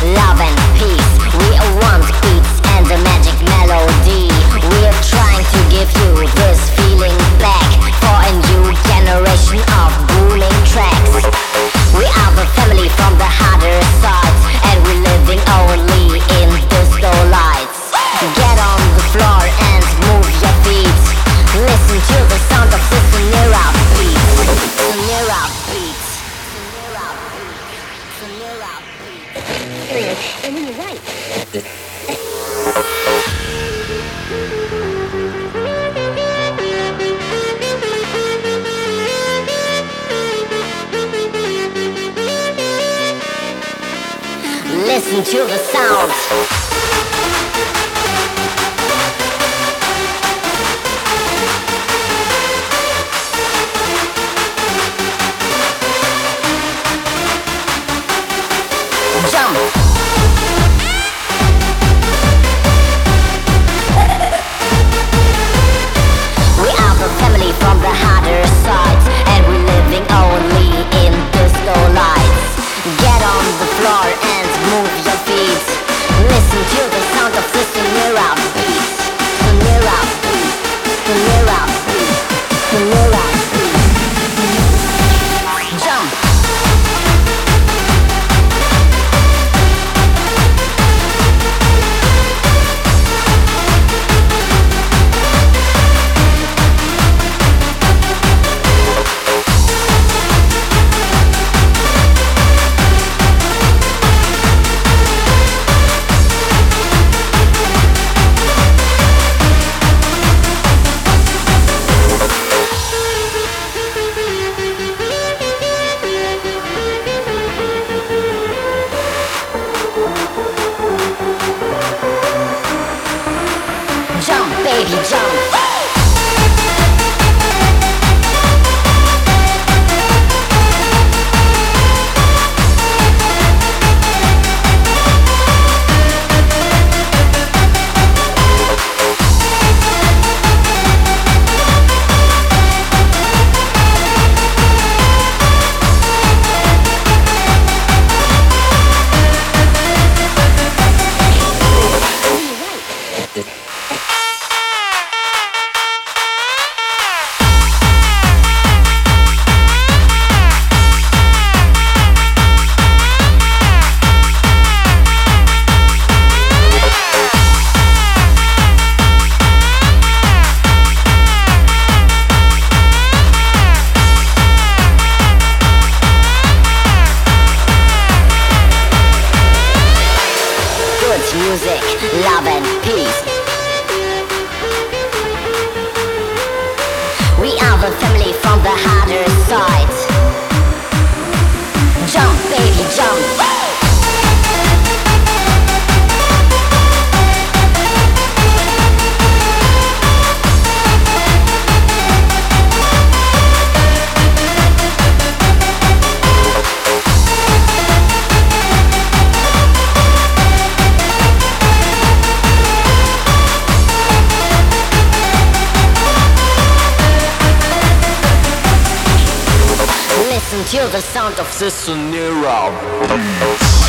love and peace. We want beats and a magic melody. We're trying to give you this feeling back for a new generation of booming tracks. We are the family from the harder side, and we're living only in disco lights. Get on the floor and move your feet. Listen to the sound of this Sonera beat. Sonera beat. Sonera beat. And when you're right. Listen to the sound. Jump. We are the family from the harder side, and we're living only in disco lights. Get on the floor and move your feet. Listen to the sound of the Sonera beat. Sonera beat. Sonera beat. Sonera beat. Jump. Jump, baby, jump. Music, love and peace. We are the family from the harder side. Jump, baby, jump. Listen to the sound of the Sonera.